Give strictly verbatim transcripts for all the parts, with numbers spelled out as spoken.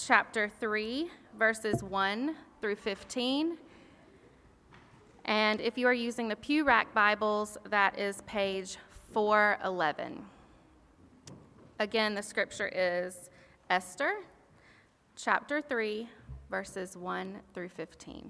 chapter three, verses one through fifteen. And if you are using the Pew Rack Bibles, that is page four eleven. Again, the scripture is Esther, chapter three, verses one through fifteen.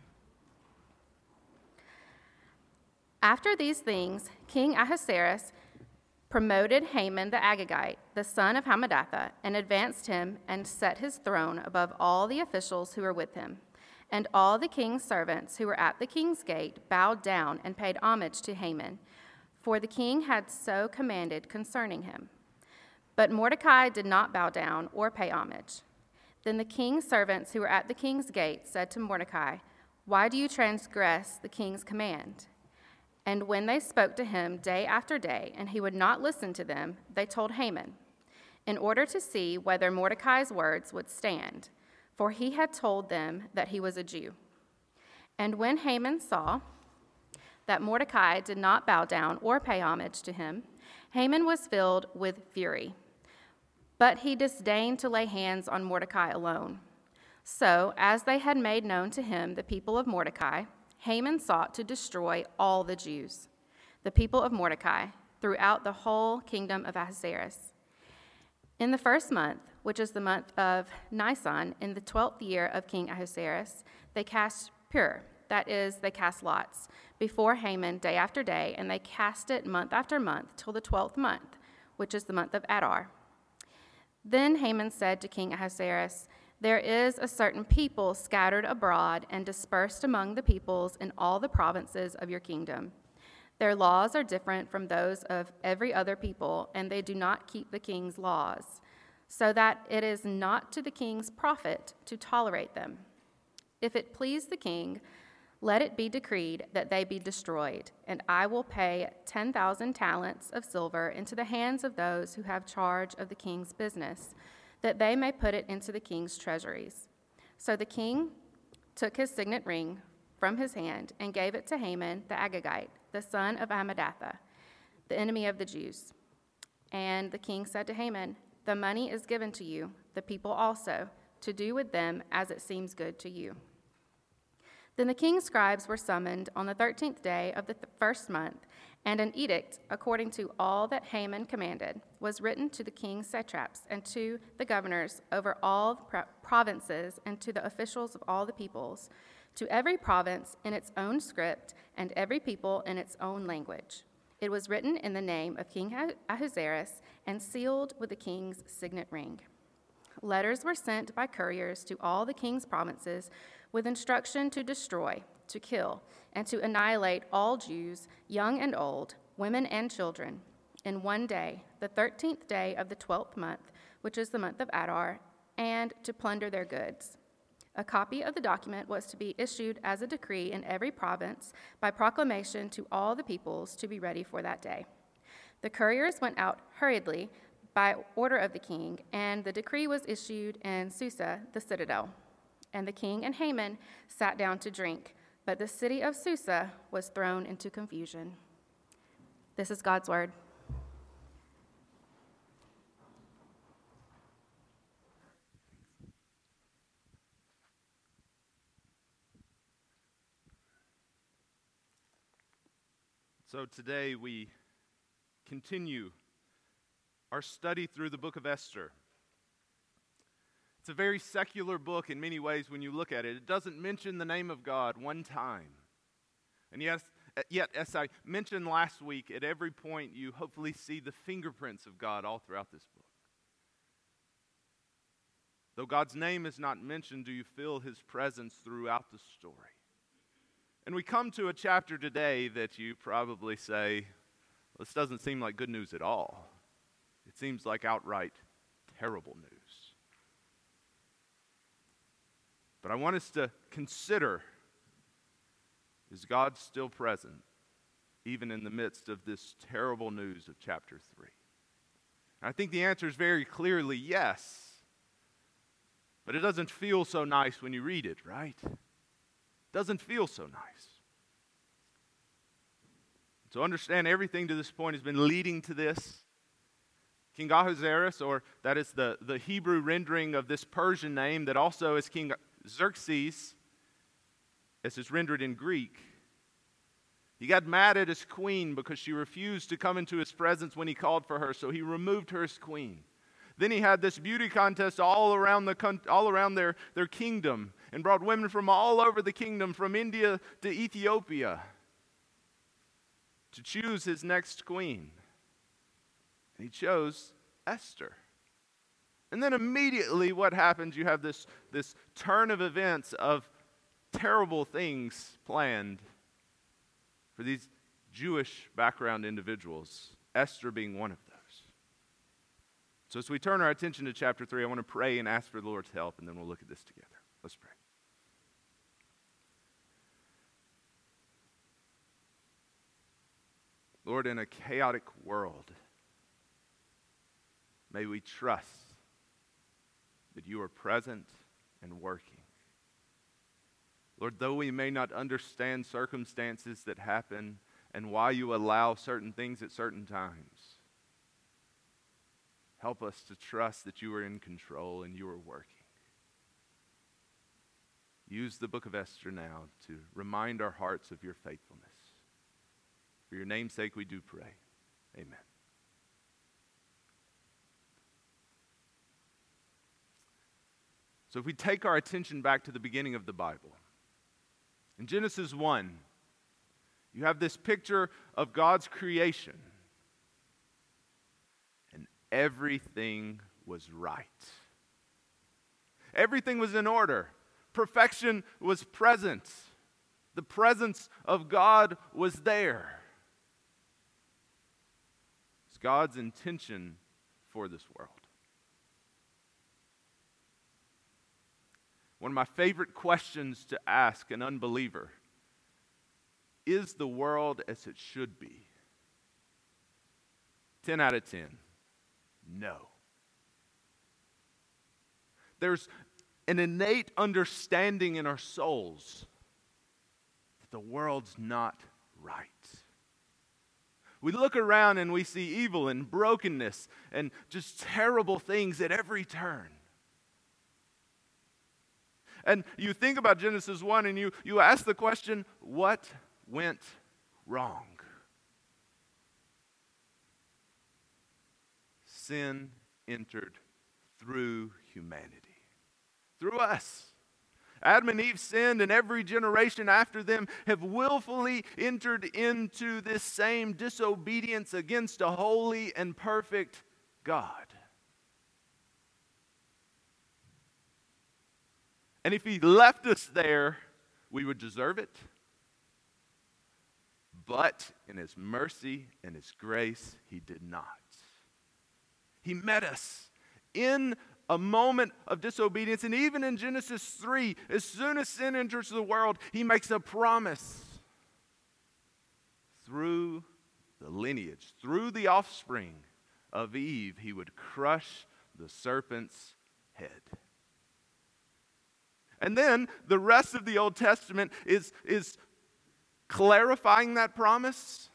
After these things, King Ahasuerus promoted Haman the Agagite, the son of Hammedatha, and advanced him and set his throne above all the officials who were with him. And all the king's servants who were at the king's gate bowed down and paid homage to Haman, for the king had so commanded concerning him. But Mordecai did not bow down or pay homage. Then the king's servants who were at the king's gate said to Mordecai, "Why do you transgress the king's command?" And when they spoke to him day after day, and he would not listen to them, they told Haman, in order to see whether Mordecai's words would stand, for he had told them that he was a Jew. And when Haman saw that Mordecai did not bow down or pay homage to him, Haman was filled with fury. But he disdained to lay hands on Mordecai alone. So, as they had made known to him the people of Mordecai, Haman sought to destroy all the Jews, the people of Mordecai, throughout the whole kingdom of Ahasuerus. In the first month, which is the month of Nisan, in the twelfth year of King Ahasuerus, they cast pur, that is, they cast lots, before Haman day after day, and they cast it month after month till the twelfth month, which is the month of Adar. Then Haman said to King Ahasuerus, "There is a certain people scattered abroad and dispersed among the peoples in all the provinces of your kingdom. Their laws are different from those of every other people, and they do not keep the king's laws, so that it is not to the king's profit to tolerate them. If it please the king, let it be decreed that they be destroyed, and I will pay ten thousand talents of silver into the hands of those who have charge of the king's business, that they may put it into the king's treasuries." So the king took his signet ring from his hand and gave it to Haman the Agagite, the son of Hammedatha, the enemy of the Jews. And the king said to Haman, "The money is given to you, the people also, to do with them as it seems good to you." Then the king's scribes were summoned on the thirteenth day of the th- first month, and an edict, according to all that Haman commanded, was written to the king's satraps and to the governors over all the pro- provinces and to the officials of all the peoples, to every province in its own script and every people in its own language. It was written in the name of King Ahasuerus and sealed with the king's signet ring. Letters were sent by couriers to all the king's provinces with instruction to destroy, to kill, and to annihilate all Jews, young and old, women and children, in one day, the thirteenth day of the twelfth month, which is the month of Adar, and to plunder their goods. A copy of the document was to be issued as a decree in every province by proclamation to all the peoples to be ready for that day. The couriers went out hurriedly by order of the king, and the decree was issued in Susa, the citadel. And the king and Haman sat down to drink, but the city of Susa was thrown into confusion. This is God's word. So today we continue our study through the book of Esther. It's a very secular book in many ways when you look at it. It doesn't mention the name of God one time. And yes, yet, as I mentioned last week, at every point you hopefully see the fingerprints of God all throughout this book. Though God's name is not mentioned, do you feel his presence throughout the story? And we come to a chapter today that you probably say, well, this doesn't seem like good news at all. It seems like outright terrible news. But I want us to consider, is God still present, even in the midst of this terrible news of chapter three? And I think the answer is very clearly yes. But it doesn't feel so nice when you read it, right? It doesn't feel so nice. So understand everything to this point has been leading to this. King Ahasuerus, or that is the, the Hebrew rendering of this Persian name that also is King Xerxes, as is rendered in Greek. He got mad at his queen because she refused to come into his presence when he called for her, so he removed her as queen. Then he had this beauty contest all around the all around their, their kingdom and brought women from all over the kingdom, from India to Ethiopia, to choose his next queen. And he chose Esther. And then immediately what happens? You have this, this turn of events of terrible things planned for these Jewish background individuals, Esther being one of those. So as we turn our attention to chapter three, I want to pray and ask for the Lord's help, and then we'll look at this together. Let's pray. Lord, in a chaotic world, may we trust that you are present and working. Lord, though we may not understand circumstances that happen and why you allow certain things at certain times, help us to trust that you are in control and you are working. Use the book of Esther now to remind our hearts of your faithfulness. For your name's sake we do pray. Amen. So if we take our attention back to the beginning of the Bible, in Genesis one, you have this picture of God's creation. And everything was right. Everything was in order. Perfection was present. The presence of God was there. It's God's intention for this world. One of my favorite questions to ask an unbeliever: is the world as it should be? ten out of ten. No. There's an innate understanding in our souls that the world's not right. We look around and we see evil and brokenness and just terrible things at every turn. And you think about Genesis one and you, you ask the question, what went wrong? Sin entered through humanity, through us. Adam and Eve sinned, and every generation after them have willfully entered into this same disobedience against a holy and perfect God. And if he left us there, we would deserve it. But in his mercy and his grace, he did not. He met us in a moment of disobedience. And even in Genesis three, as soon as sin enters the world, he makes a promise. Through the lineage, through the offspring of Eve, he would crush the serpent's head. And then the rest of the Old Testament is, is clarifying that promise,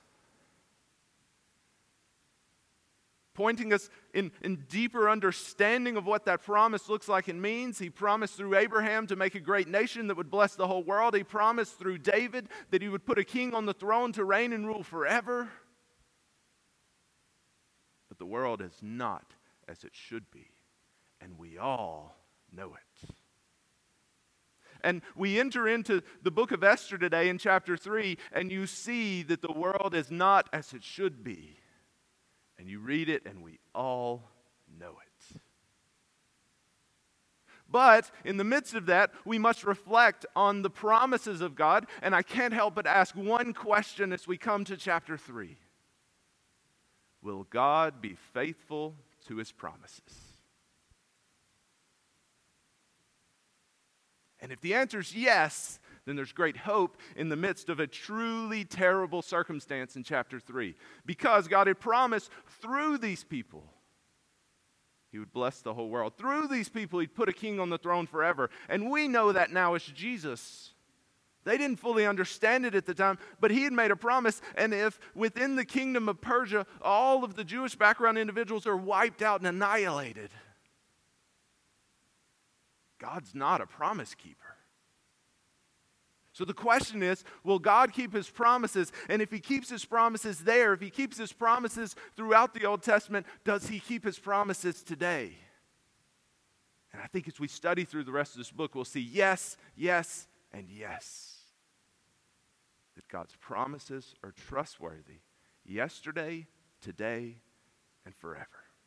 pointing us in, in deeper understanding of what that promise looks like and means. He promised through Abraham to make a great nation that would bless the whole world. He promised through David that he would put a king on the throne to reign and rule forever. But the world is not as it should be, and we all know it. And we enter into the book of Esther today in chapter three, and you see that the world is not as it should be. And you read it, and we all know it. But in the midst of that, we must reflect on the promises of God, and I can't help but ask one question as we come to chapter three. Will God be faithful to his promises? And if the answer is yes, then there's great hope in the midst of a truly terrible circumstance in chapter three. Because God had promised through these people, he would bless the whole world. Through these people, he'd put a king on the throne forever. And we know that now as Jesus. They didn't fully understand it at the time, but he had made a promise, and if within the kingdom of Persia, all of the Jewish background individuals are wiped out and annihilated, God's not a promise keeper. So the question is, will God keep his promises? And if he keeps his promises there, if he keeps his promises throughout the Old Testament, does he keep his promises today? And I think as we study through the rest of this book, we'll see yes, yes, and yes. That God's promises are trustworthy yesterday, today, and forever.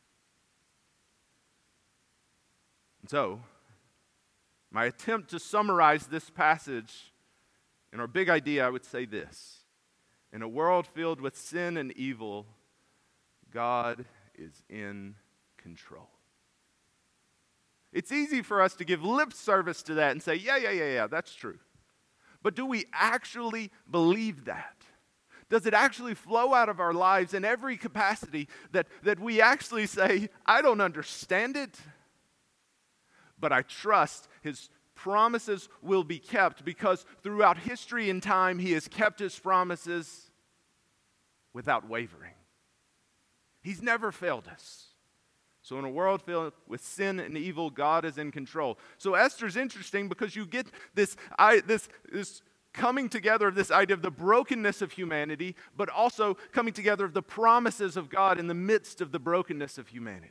And so, my attempt to summarize this passage in our big idea, I would say this. In a world filled with sin and evil, God is in control. It's easy for us to give lip service to that and say, yeah, yeah, yeah, yeah, that's true. But do we actually believe that? Does it actually flow out of our lives in every capacity that, that we actually say, I don't understand it, but I trust his promises will be kept, because throughout history and time, he has kept his promises without wavering. He's never failed us. So in a world filled with sin and evil, God is in control. So Esther's interesting because you get this, I, this, this coming together of this idea of the brokenness of humanity, but also coming together of the promises of God in the midst of the brokenness of humanity,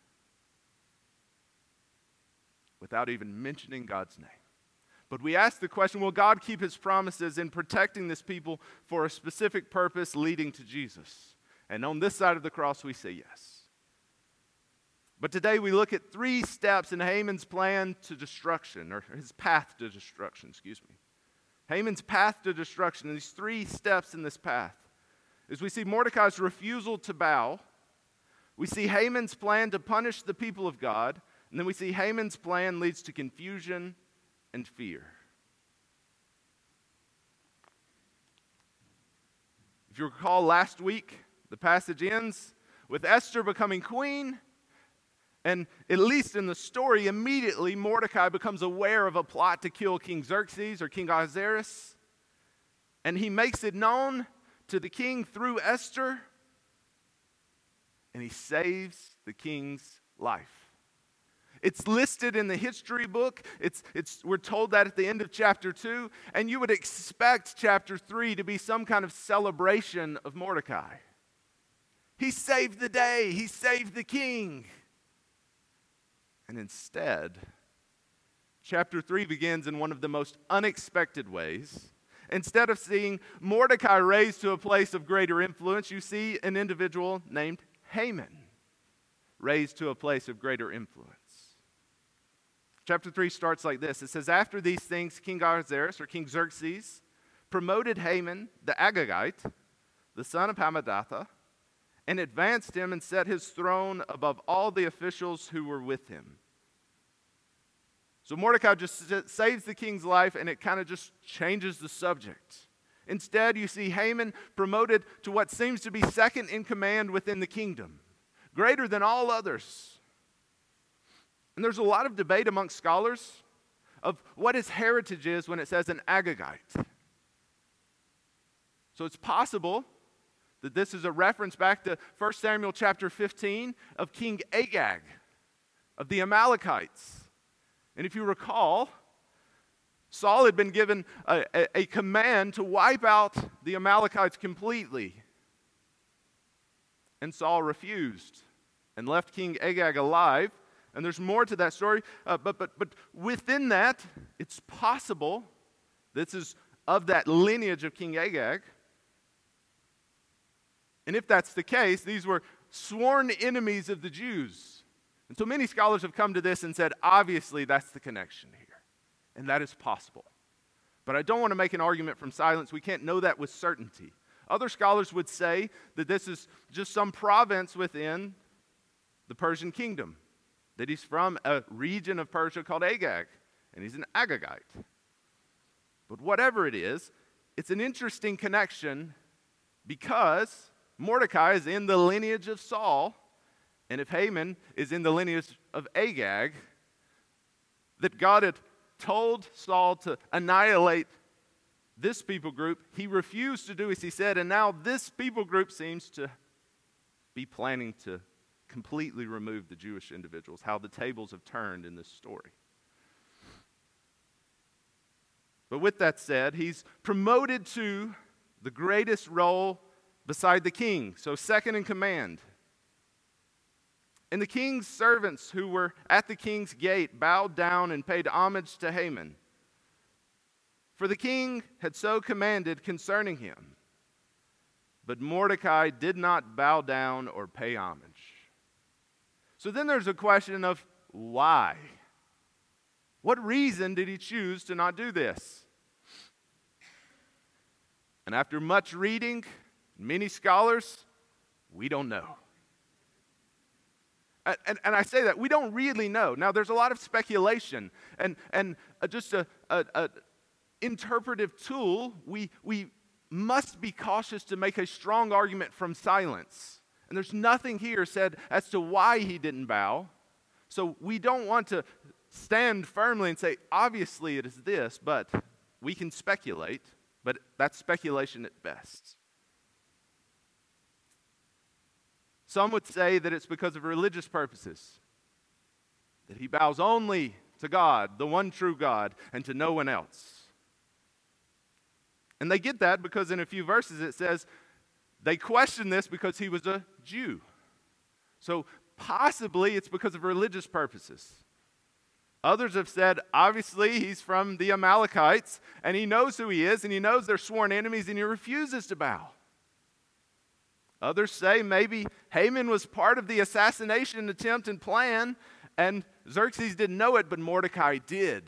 without even mentioning God's name. But we ask the question, will God keep his promises in protecting this people for a specific purpose leading to Jesus? And on this side of the cross, we say yes. But today we look at three steps in Haman's plan to destruction, or his path to destruction, excuse me. Haman's path to destruction, and these three steps in this path, is we see Mordecai's refusal to bow, we see Haman's plan to punish the people of God, and then we see Haman's plan leads to confusion and fear. If you recall last week, the passage ends with Esther becoming queen, and at least in the story, immediately Mordecai becomes aware of a plot to kill King Xerxes or King Ahasuerus, and he makes it known to the king through Esther, and he saves the king's life. It's listed in the history book. It's, it's, we're told that at the end of chapter two. And you would expect chapter three to be some kind of celebration of Mordecai. He saved the day. He saved the king. And instead, chapter three begins in one of the most unexpected ways. Instead of seeing Mordecai raised to a place of greater influence, you see an individual named Haman raised to a place of greater influence. Chapter three starts like this. It says, after these things, King Ahasuerus, or King Xerxes, promoted Haman the Agagite, the son of Hammedatha, and advanced him and set his throne above all the officials who were with him. So Mordecai just saves the king's life, and it kind of just changes the subject. Instead, you see Haman promoted to what seems to be second in command within the kingdom, greater than all others. And there's a lot of debate amongst scholars of what his heritage is when it says an Agagite. So it's possible that this is a reference back to First Samuel chapter fifteen of King Agag of the Amalekites. And if you recall, Saul had been given a, a, a command to wipe out the Amalekites completely. And Saul refused and left King Agag alive. And there's more to that story, uh, but, but, but within that, it's possible, this is of that lineage of King Agag, and if that's the case, these were sworn enemies of the Jews. And so many scholars have come to this and said, obviously that's the connection here, and that is possible. But I don't want to make an argument from silence. We can't know that with certainty. Other scholars would say that this is just some province within the Persian kingdom, that he's from a region of Persia called Agag, and he's an Agagite. But whatever it is, it's an interesting connection because Mordecai is in the lineage of Saul, and if Haman is in the lineage of Agag, that God had told Saul to annihilate this people group, he refused to do as he said, and now this people group seems to be planning to completely remove the Jewish individuals, how the tables have turned in this story. But with that said, he's promoted to the greatest role beside the king, so second in command. And the king's servants who were at the king's gate bowed down and paid homage to Haman, for the king had so commanded concerning him. But Mordecai did not bow down or pay homage. So then there's a question of why? What reason did he choose to not do this? And after much reading, many scholars, we don't know. And, and, and I say that, we don't really know. Now, there's a lot of speculation and, and uh, just a, a, a interpretive tool. We, we must be cautious to make a strong argument from silence. And there's nothing here said as to why he didn't bow. So we don't want to stand firmly and say, obviously it is this, but we can speculate, but that's speculation at best. Some would say that it's because of religious purposes, that he bows only to God, the one true God, and to no one else. And they get that because in a few verses it says they question this because he was a Jew. So possibly it's because of religious purposes. Others have said, obviously he's from the Amalekites, and he knows who he is, and he knows they're sworn enemies, and he refuses to bow. Others say maybe Haman was part of the assassination attempt and plan, and Xerxes didn't know it, but Mordecai did.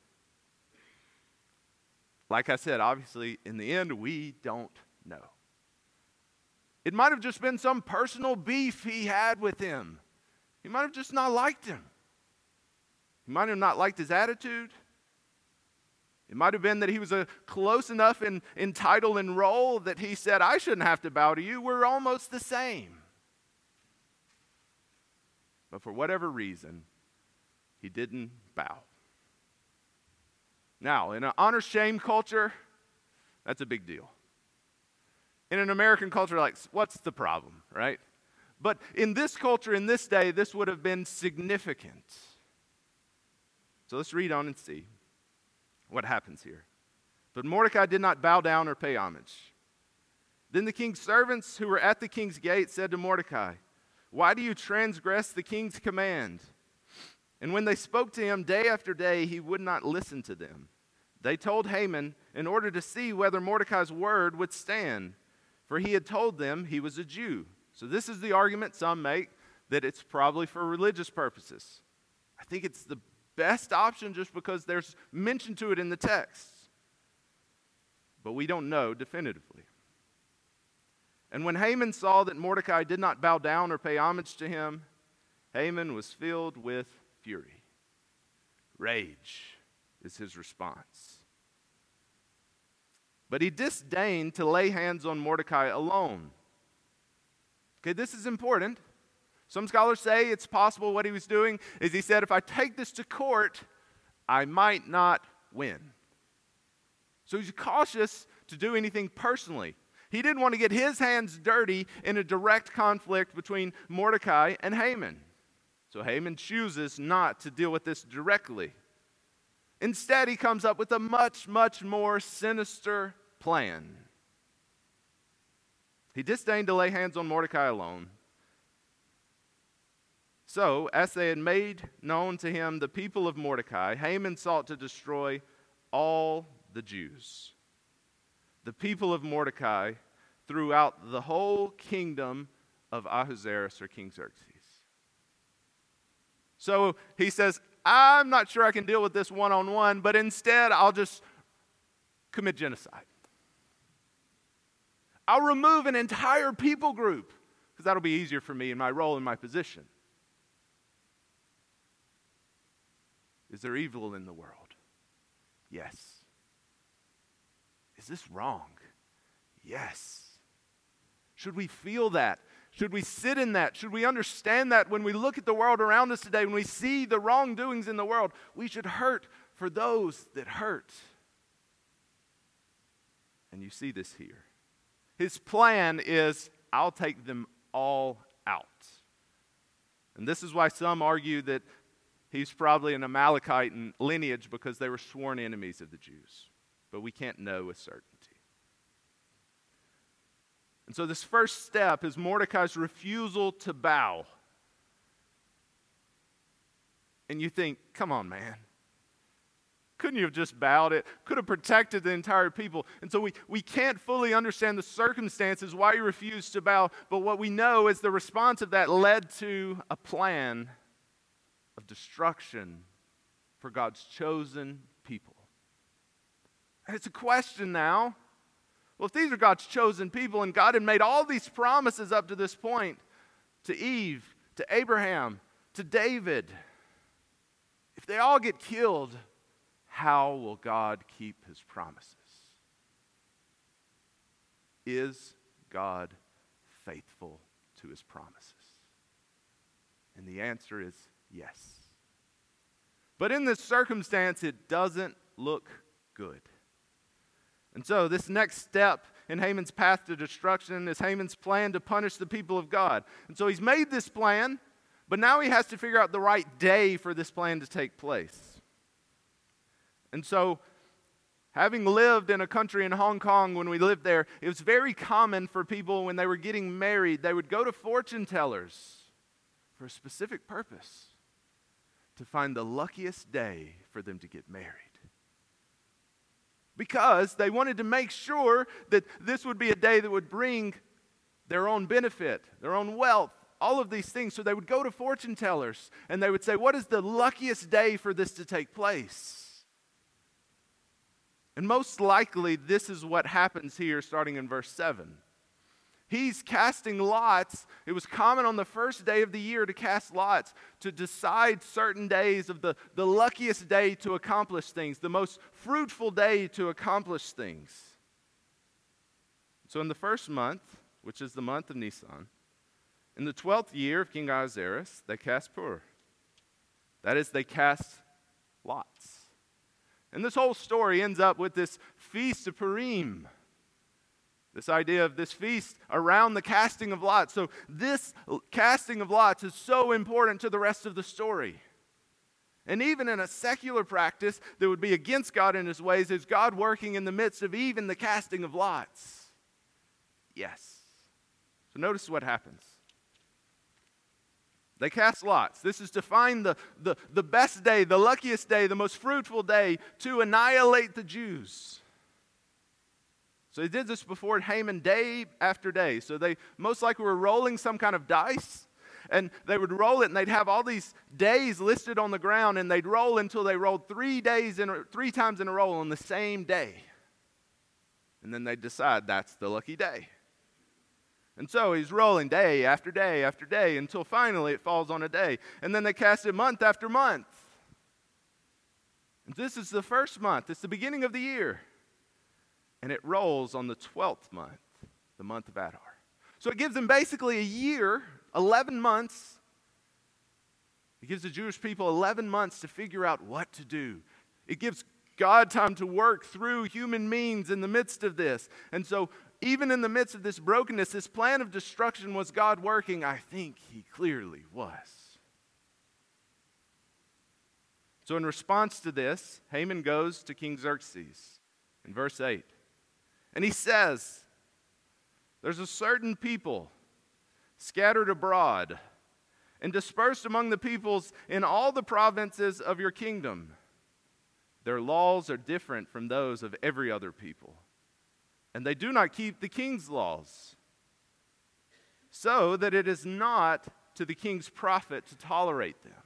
Like I said, obviously, in the end, we don't know. It might have just been some personal beef he had with him. He might have just not liked him. He might have not liked his attitude. It might have been that he was a close enough in, in title and role that he said, I shouldn't have to bow to you. We're almost the same. But for whatever reason, he didn't bow. Now, in an honor-shame culture, that's a big deal. In an American culture, like, what's the problem, right? But in this culture, in this day, this would have been significant. So let's read on and see what happens here. But Mordecai did not bow down or pay homage. Then the king's servants who were at the king's gate said to Mordecai, why do you transgress the king's command? And when they spoke to him day after day, he would not listen to them. They told Haman in order to see whether Mordecai's word would stand, for he had told them he was a Jew. So this is the argument some make, that it's probably for religious purposes. I think it's the best option just because there's mention to it in the text. But we don't know definitively. And when Haman saw that Mordecai did not bow down or pay homage to him, Haman was filled with fury. Rage is his response. But he disdained to lay hands on Mordecai alone. Okay, this is important. Some scholars say it's possible what he was doing is he said, if I take this to court, I might not win. So he's cautious to do anything personally. He didn't want to get his hands dirty in a direct conflict between Mordecai and Haman. So Haman chooses not to deal with this directly. Instead, he comes up with a much, much more sinister plan. He disdained to lay hands on Mordecai alone. So, as they had made known to him the people of Mordecai, Haman sought to destroy all the Jews, the people of Mordecai, throughout the whole kingdom of Ahasuerus or King Xerxes. So he says, I'm not sure I can deal with this one-on-one, but instead I'll just commit genocide. I'll remove an entire people group, because that'll be easier for me in my role and my position. Is there evil in the world? Yes. Is this wrong? Yes. Should we feel that? Should we sit in that? Should we understand that when we look at the world around us today, when we see the wrongdoings in the world, we should hurt for those that hurt? And you see this here. His plan is, I'll take them all out. And this is why some argue that he's probably an Amalekite in lineage because they were sworn enemies of the Jews. But we can't know with certainty. And so this first step is Mordecai's refusal to bow. And you think, come on, man. Couldn't you have just bowed it? Could have protected the entire people. And so we, we can't fully understand the circumstances why he refused to bow. But what we know is the response of that led to a plan of destruction for God's chosen people. And it's a question now. Well, if these are God's chosen people and God had made all these promises up to this point to Eve, to Abraham, to David, if they all get killed, how will God keep his promises? Is God faithful to his promises? And the answer is yes. But in this circumstance, it doesn't look good. And so this next step in Haman's path to destruction is Haman's plan to punish the people of God. And so he's made this plan, but now he has to figure out the right day for this plan to take place. And so, having lived in a country in Hong Kong when we lived there, it was very common for people when they were getting married, they would go to fortune tellers for a specific purpose, to find the luckiest day for them to get married. Because they wanted to make sure that this would be a day that would bring their own benefit, their own wealth, all of these things. So they would go to fortune tellers and they would say, what is the luckiest day for this to take place? And most likely this is what happens here starting in verse seven. He's casting lots. It was common on the first day of the year to cast lots to decide certain days of the, the luckiest day to accomplish things, the most fruitful day to accomplish things. So in the first month, which is the month of Nisan, in the twelfth year of King Ahasuerus, they cast Pur. That is, they cast lots. And this whole story ends up with this feast of Purim. This idea of this feast around the casting of lots. So this casting of lots is so important to the rest of the story. And even in a secular practice that would be against God in his ways, is God working in the midst of even the casting of lots? Yes. So notice what happens. They cast lots. This is to find the, the, the best day, the luckiest day, the most fruitful day to annihilate the Jews. So they did this before Haman day after day. So they most likely were rolling some kind of dice, and they would roll it, and they'd have all these days listed on the ground, and they'd roll until they rolled three days in a, three times in a row on the same day. And then they'd decide that's the lucky day. And so he's rolling day after day after day until finally it falls on a day. And then they cast it month after month. And this is the first month. It's the beginning of the year. And it rolls on the twelfth month, the month of Adar. So it gives them basically a year, eleven months. It gives the Jewish people eleven months to figure out what to do. It gives God time to work through human means in the midst of this. And so even in the midst of this brokenness, this plan of destruction, was God working? I think he clearly was. So in response to this, Haman goes to King Xerxes in verse eight. And he says, there's a certain people scattered abroad and dispersed among the peoples in all the provinces of your kingdom. Their laws are different from those of every other people, and they do not keep the king's laws, so that it is not to the king's profit to tolerate them.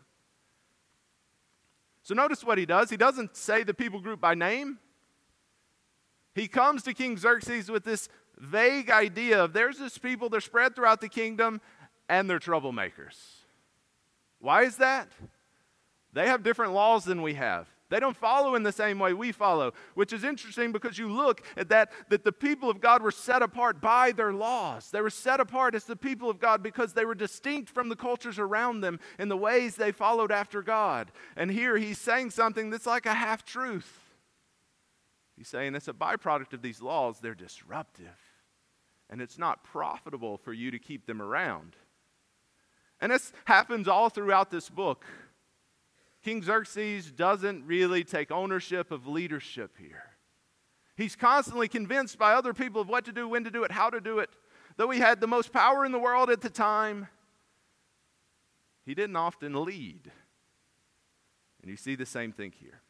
So notice what he does. He doesn't say the people group by name. He comes to King Xerxes with this vague idea of there's this people, they're spread throughout the kingdom, and they're troublemakers. Why is that? They have different laws than we have. They don't follow in the same way we follow, which is interesting because you look at that, that the people of God were set apart by their laws. They were set apart as the people of God because they were distinct from the cultures around them in the ways they followed after God. And here he's saying something that's like a half-truth. He's saying it's a byproduct of these laws. They're disruptive. And it's not profitable for you to keep them around. And this happens all throughout this book. King Xerxes doesn't really take ownership of leadership here. He's constantly convinced by other people of what to do, when to do it, how to do it. Though he had the most power in the world at the time, he didn't often lead. And you see the same thing here.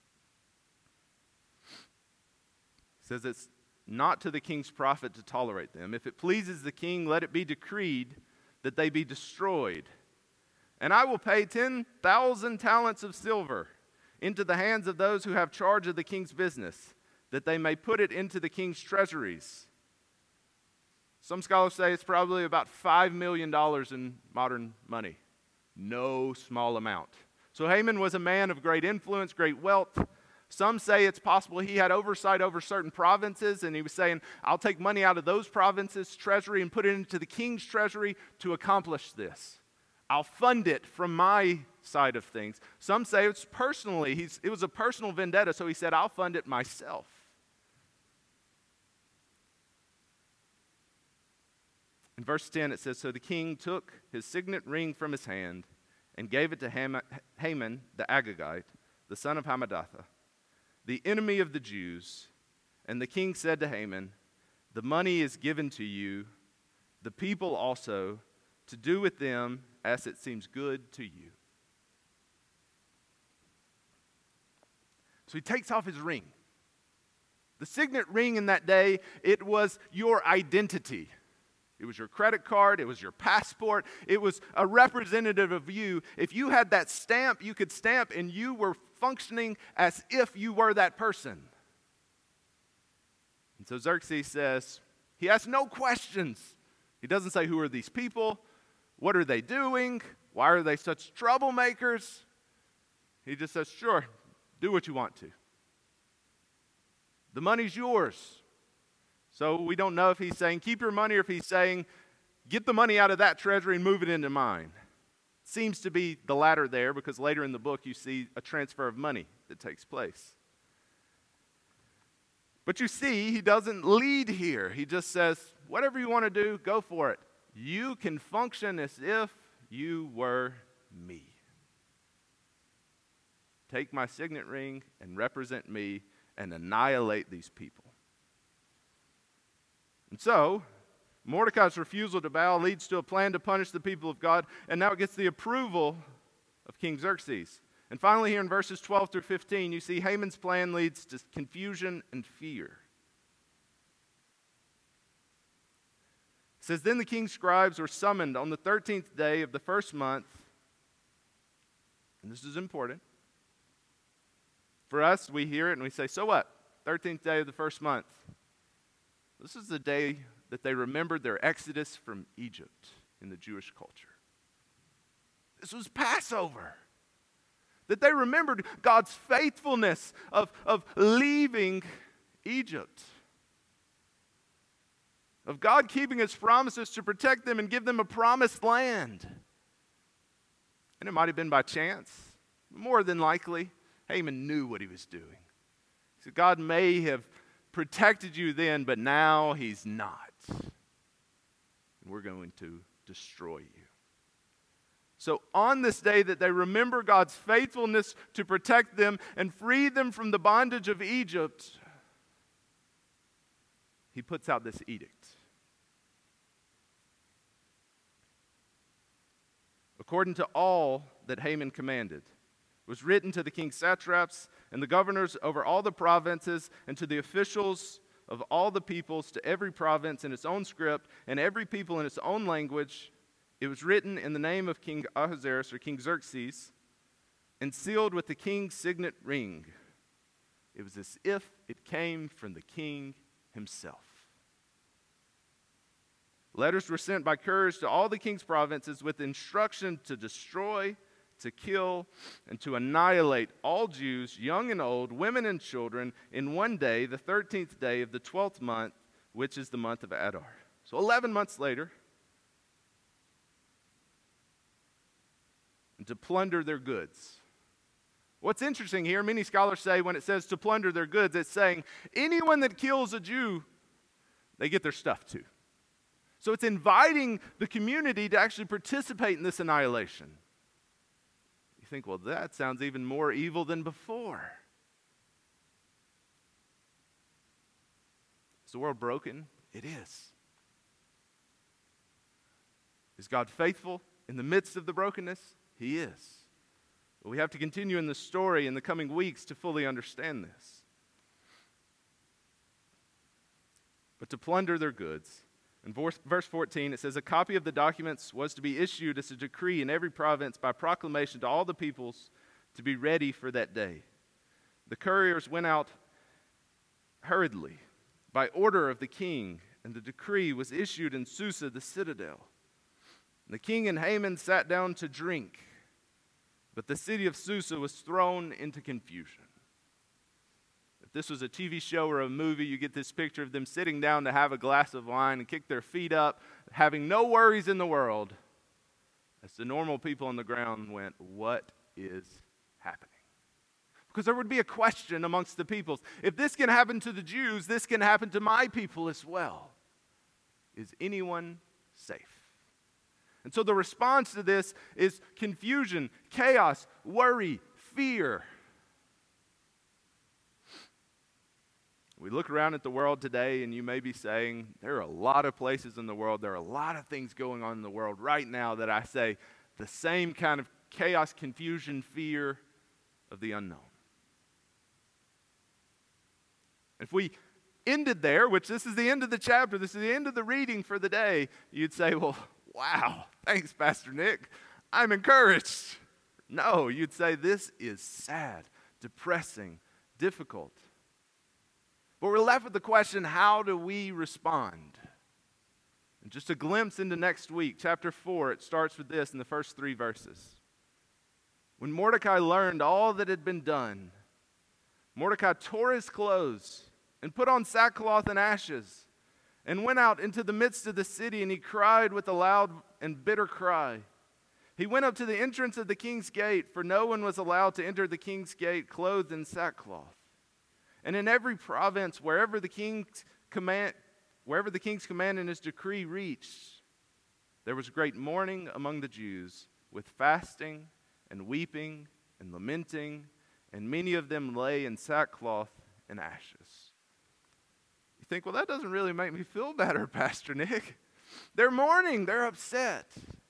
It says it's not to the king's profit to tolerate them. If it pleases the king, let it be decreed that they be destroyed. And I will pay ten thousand talents of silver into the hands of those who have charge of the king's business, that they may put it into the king's treasuries. Some scholars say it's probably about five million dollars in modern money. No small amount. So Haman was a man of great influence, great wealth. Some say it's possible he had oversight over certain provinces, and he was saying, I'll take money out of those provinces' treasury and put it into the king's treasury to accomplish this. I'll fund it from my side of things. Some say it's personally. He's, it was a personal vendetta, so he said, I'll fund it myself. In verse ten, it says, so the king took his signet ring from his hand and gave it to Haman the Agagite, the son of Hammedatha, the enemy of the Jews. And the king said to Haman, the money is given to you, the people also, to do with them as it seems good to you. So he takes off his ring. The signet ring in that day, it was your identity. It was your credit card. It was your passport. It was a representative of you. If you had that stamp, you could stamp and you were functioning as if you were that person. And so Xerxes says, he asks no questions. He doesn't say, who are these people? What are they doing? Why are they such troublemakers? He just says, sure, do what you want to. The money's yours. So we don't know if he's saying, keep your money, or if he's saying, get the money out of that treasury and move it into mine. Seems to be the latter there, because later in the book you see a transfer of money that takes place. But you see, he doesn't lead here. He just says, whatever you want to do, go for it. You can function as if you were me. Take my signet ring and represent me and annihilate these people. And so, Mordecai's refusal to bow leads to a plan to punish the people of God, and now it gets the approval of King Xerxes. And finally, here in verses twelve through fifteen, you see Haman's plan leads to confusion and fear. It says, then the king's scribes were summoned on the thirteenth day of the first month, and this is important. For us, we hear it and we say, so what? thirteenth day of the first month. This is the day that they remembered their exodus from Egypt in the Jewish culture. This was Passover. That they remembered God's faithfulness of, of leaving Egypt. Of God keeping his promises to protect them and give them a promised land. And it might have been by chance. More than likely, Haman knew what he was doing. He said, God may have protected you then, but now he's not. And we're going to destroy you. So on this day that they remember God's faithfulness to protect them and free them from the bondage of Egypt, he puts out this edict. According to all that Haman commanded, it was written to the king's satraps and the governors over all the provinces and to the officials of all the peoples, to every province in its own script and every people in its own language. It was written in the name of King Ahasuerus, or King Xerxes, and sealed with the king's signet ring. It was as if it came from the king himself. Letters were sent by couriers to all the king's provinces with instruction to destroy, to kill, and to annihilate all Jews, young and old, women and children, in one day, the thirteenth day of the twelfth month, which is the month of Adar. So eleven months later, and to plunder their goods. What's interesting here, many scholars say when it says to plunder their goods, it's saying anyone that kills a Jew, they get their stuff too. So it's inviting the community to actually participate in this annihilation. You think, well, that sounds even more evil than before. Is the world broken? It is. Is God faithful in the midst of the brokenness? He is. But we have to continue in the story in the coming weeks to fully understand this. But to plunder their goods. In verse fourteen, it says, a copy of the documents was to be issued as a decree in every province by proclamation to all the peoples to be ready for that day. The couriers went out hurriedly by order of the king, and the decree was issued in Susa, the citadel. The king and Haman sat down to drink, but the city of Susa was thrown into confusion. If this was a T V show or a movie, you get this picture of them sitting down to have a glass of wine and kick their feet up, having no worries in the world, as the normal people on the ground went, what is happening? Because there would be a question amongst the peoples. If this can happen to the Jews, this can happen to my people as well. Is anyone safe? And so the response to this is confusion, chaos, worry, fear. We look around at the world today and you may be saying, there are a lot of places in the world, there are a lot of things going on in the world right now that I say the same kind of chaos, confusion, fear of the unknown. If we ended there, which this is the end of the chapter, this is the end of the reading for the day, you'd say, well, wow, thanks, Pastor Nick. I'm encouraged. No, you'd say this is sad, depressing, difficult. But we're left with the question, how do we respond? And just a glimpse into next week, chapter four, it starts with this in the first three verses. When Mordecai learned all that had been done, Mordecai tore his clothes and put on sackcloth and ashes, and went out into the midst of the city, and he cried with a loud and bitter cry. He went up to the entrance of the king's gate, for no one was allowed to enter the king's gate clothed in sackcloth. And in every province, wherever the king's command, wherever the king's command and his decree reached, there was great mourning among the Jews, with fasting and weeping and lamenting, and many of them lay in sackcloth and ashes. You think, well, that doesn't really make me feel better, Pastor Nick. They're mourning, they're upset.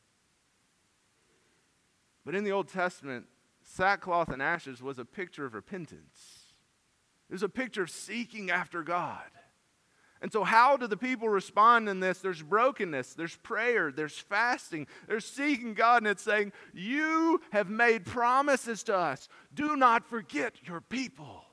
But in the Old Testament, sackcloth and ashes was a picture of repentance. It was a picture of seeking after God. And so how do the people respond in this? There's brokenness, there's prayer, there's fasting, there's seeking God, and it's saying, you have made promises to us. Do not forget your people.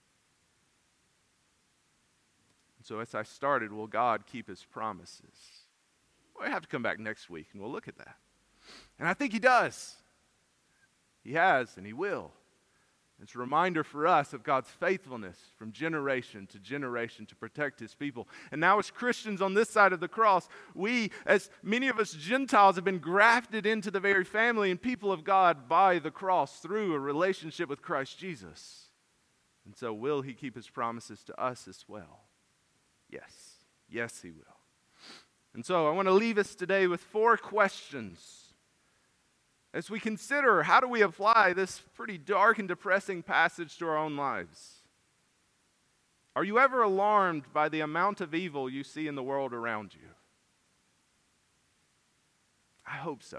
So as I started, will God keep his promises? Well, I have to come back next week and we'll look at that. And I think he does. He has and he will. It's a reminder for us of God's faithfulness from generation to generation to protect his people. And now as Christians on this side of the cross, we, as many of us Gentiles, have been grafted into the very family and people of God by the cross through a relationship with Christ Jesus. And so will he keep his promises to us as well? Yes. Yes, he will. And so I want to leave us today with four questions as we consider how do we apply this pretty dark and depressing passage to our own lives. Are you ever alarmed by the amount of evil you see in the world around you? I hope so.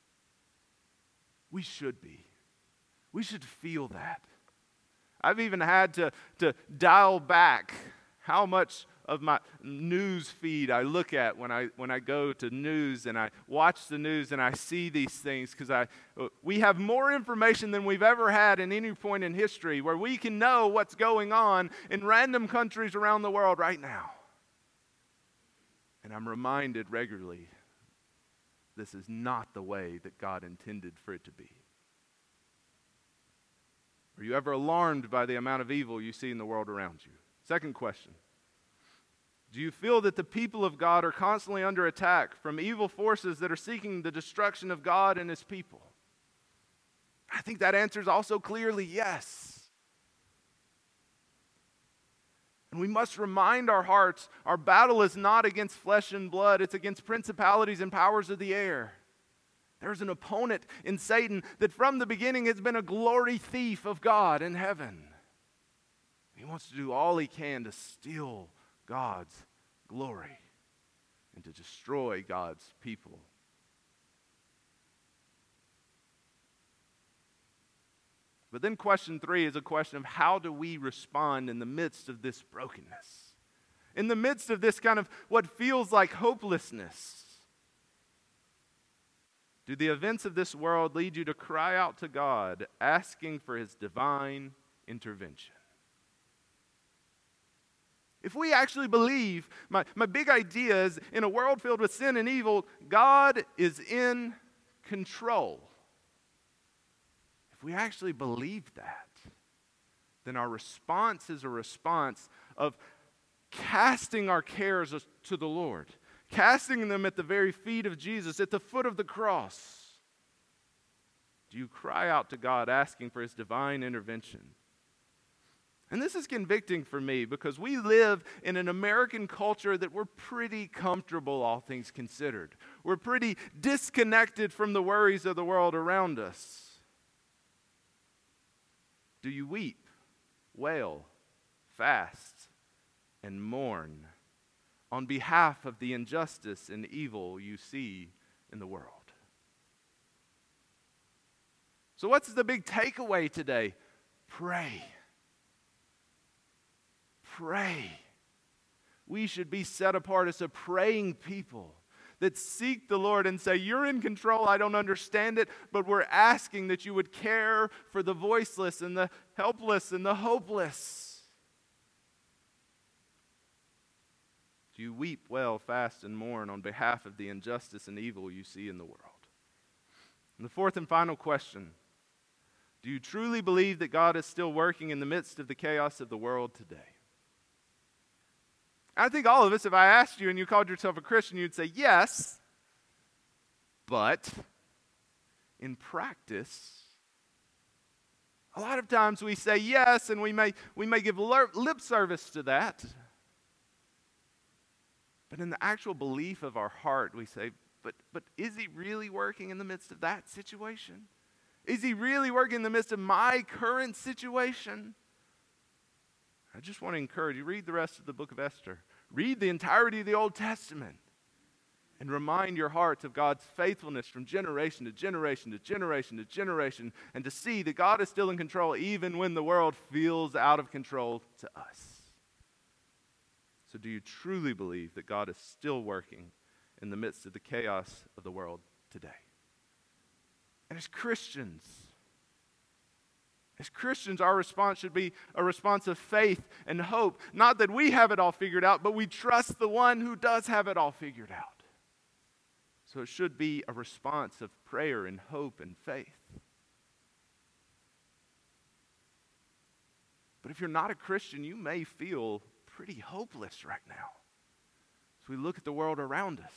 We should be. We should feel that. I've even had to, to dial back how much of my news feed I look at when I when I go to news and I watch the news and I see these things, because I we have more information than we've ever had in any point in history, where we can know what's going on in random countries around the world right now. And I'm reminded regularly, this is not the way that God intended for it to be. Are you ever alarmed by the amount of evil you see in the world around you? Second question. Do you feel that the people of God are constantly under attack from evil forces that are seeking the destruction of God and his people? I think that answer is also clearly yes. And we must remind our hearts, our battle is not against flesh and blood, it's against principalities and powers of the air. There's an opponent in Satan that from the beginning has been a glory thief of God in heaven. He wants to do all he can to steal God's glory and to destroy God's people. But then question three is a question of how do we respond in the midst of this brokenness? In the midst of this kind of what feels like hopelessness. Do the events of this world lead you to cry out to God, asking for His divine intervention? If we actually believe, my, my big idea is in a world filled with sin and evil, God is in control. If we actually believe that, then our response is a response of casting our cares to the Lord, casting them at the very feet of Jesus, at the foot of the cross. Do you cry out to God asking for His divine intervention? And this is convicting for me because we live in an American culture that we're pretty comfortable, all things considered. We're pretty disconnected from the worries of the world around us. Do you weep, wail, fast, and mourn on behalf of the injustice and evil you see in the world? So what's the big takeaway today? Pray. Pray. We should be set apart as a praying people that seek the Lord and say, you're in control, I don't understand it, but we're asking that you would care for the voiceless and the helpless and the hopeless. Do you weep, wail, fast, and mourn on behalf of the injustice and evil you see in the world? And the fourth and final question, do you truly believe that God is still working in the midst of the chaos of the world today? I think all of us, if I asked you and you called yourself a Christian, you'd say yes, but in practice, a lot of times we say yes and we may, we may give lip service to that, but in the actual belief of our heart, we say, but, but is He really working in the midst of that situation? Is He really working in the midst of my current situation? I just want to encourage you, read the rest of the book of Esther. Read the entirety of the Old Testament and remind your hearts of God's faithfulness from generation to generation to generation to generation, and to see that God is still in control even when the world feels out of control to us. So do you truly believe that God is still working in the midst of the chaos of the world today? And as Christians, As Christians, our response should be a response of faith and hope. Not that we have it all figured out, but we trust the one who does have it all figured out. So it should be a response of prayer and hope and faith. But if you're not a Christian, you may feel pretty hopeless right now as we look at the world around us.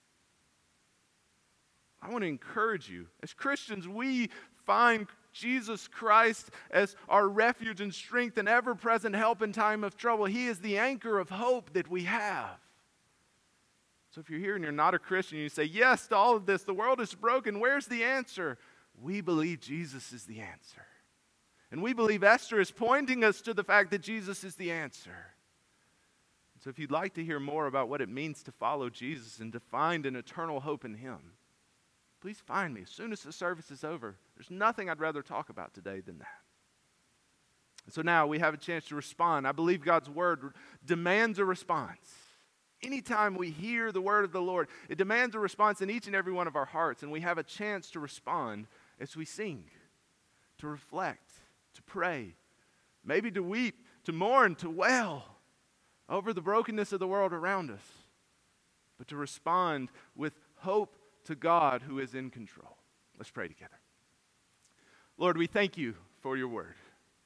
I want to encourage you. As Christians, we find Jesus Christ as our refuge and strength and ever-present help in time of trouble. He is the anchor of hope that we have. So if you're here and you're not a Christian, you say yes to all of this, the world is broken, where's the answer? We believe Jesus is the answer. And we believe Esther is pointing us to the fact that Jesus is the answer. So if you'd like to hear more about what it means to follow Jesus and to find an eternal hope in Him, please find me as soon as the service is over. There's nothing I'd rather talk about today than that. And so now we have a chance to respond. I believe God's word demands a response. Anytime we hear the word of the Lord, it demands a response in each and every one of our hearts, and we have a chance to respond as we sing, to reflect, to pray, maybe to weep, to mourn, to wail over the brokenness of the world around us, but to respond with hope to God who is in control. Let's pray together. Lord, we thank you for your word.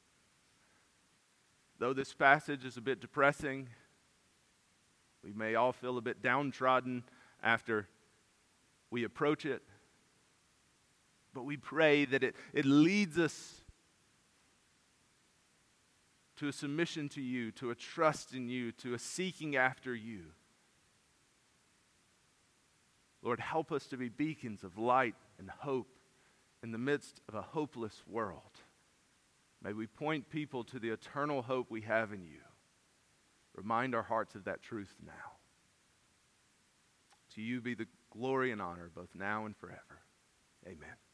Though this passage is a bit depressing, we may all feel a bit downtrodden after we approach it. But we pray that it, it leads us to a submission to you, to a trust in you, to a seeking after you. Lord, help us to be beacons of light and hope in the midst of a hopeless world. May we point people to the eternal hope we have in you. Remind our hearts of that truth now. To you be the glory and honor both now and forever. Amen.